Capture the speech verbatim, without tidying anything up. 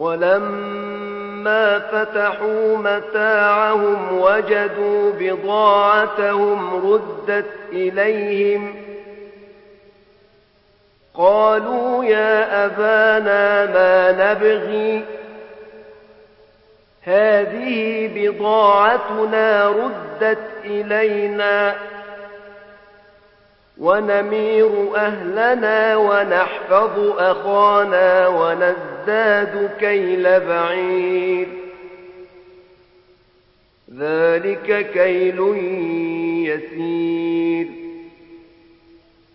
ولما فتحوا متاعهم وجدوا بضاعتهم ردت إليهم قالوا يا أبانا ما نبغي هذه بضاعتنا ردت إلينا ونمير أهلنا ونحفظ أخانا ونزداد كيل بعير ذلك كيل يسير